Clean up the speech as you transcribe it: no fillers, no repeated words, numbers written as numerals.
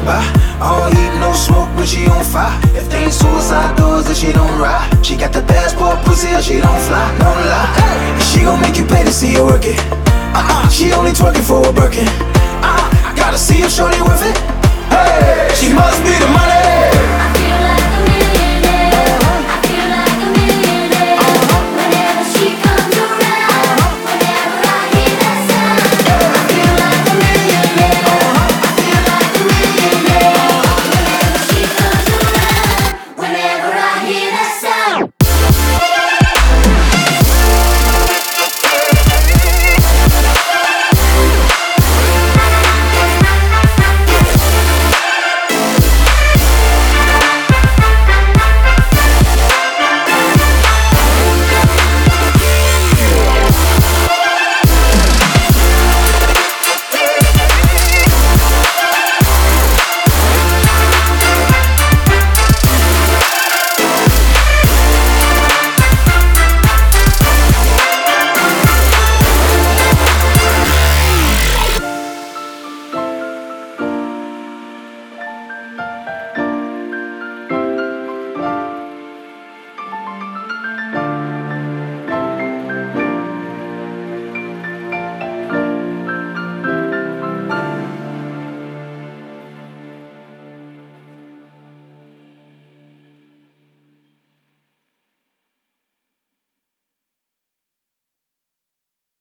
by. All heat, no smoke, but she on fire. If they ain't suicide doors, then she don't ride. She got the passport pussy, or she don't fly, no lie. She gon' make you pay to see her work it. She only twerking for a Birkin. I gotta see if shorty worth it. Hey, she must be the money.